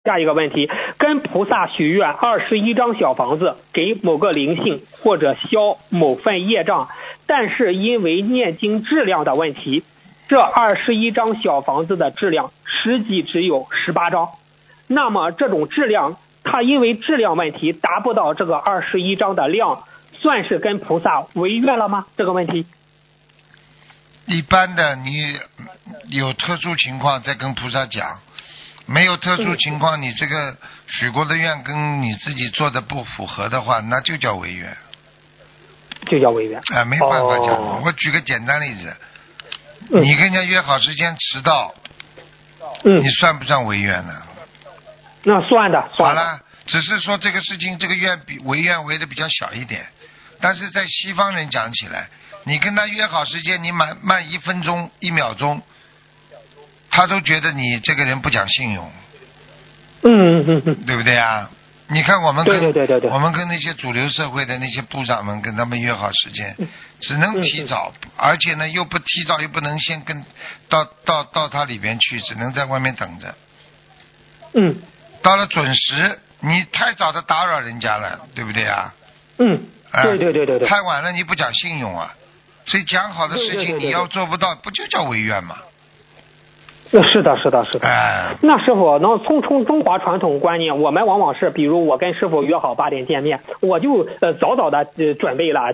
下一个问题，跟菩萨许愿21张小房子给某个灵性或者消某份业障，但是因为念经质量的问题，这21张小房子的质量实际只有18张。那么这种质量，它因为质量问题达不到这个21张的量，算是跟菩萨违愿了吗？这个问题。 一般的你有特殊情况再跟菩萨讲，没有特殊情况，你这个许过的愿跟你自己做的不符合的话，那就叫违愿。 就叫违愿。 没办法讲的。我举个简单例子，你跟人家约好时间迟到，你算不算违愿呢？那算的。 好了，只是说这个事情，这个愿比违愿违的比较小一点，但是在西方人讲起来，你跟他约好时间，你慢1分钟1秒钟，他都觉得你这个人不讲信用。对不对啊？你看我们跟我们跟那些主流社会的那些部长们跟他们约好时间，只能提早，而且呢又不提早，又不能先跟到他里边去，只能在外面等着。到了准时，你太早的打扰人家了，对不对啊？对。太晚了你不讲信用啊，所以讲好的事情你要做不到，不就叫违愿吗？ 是的。那师傅，从中华传统观念，我们往往是，比如我跟师傅约好8点见面，我就早的准备了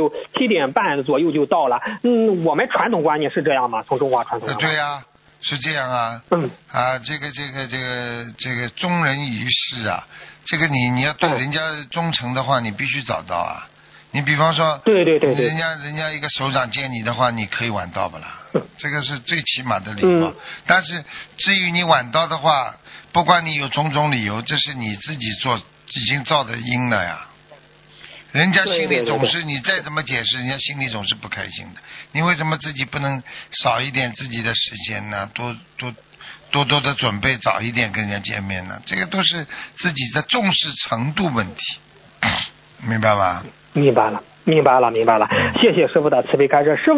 7点半左右就到了。我们传统观念是这样吗？从中华传统观念。 对呀，是这样啊。这个忠人于世啊，这个你要对人家忠诚的话，你必须早到啊。你比方说， 对， 人家一个首长见你的话，你可以晚到不啦？这个是最起码的礼貌。但是至于你晚到的话，不管你有种种理由，这是你自己已经造的因了呀。人家心里总是，你再怎么解释，人家心里总是不开心的。你为什么自己不能少一点自己的时间呢？多的准备，早一点跟人家见面呢？这个都是自己的重视程度问题，明白吗？ 明白了。谢谢师傅的慈悲开示。师傅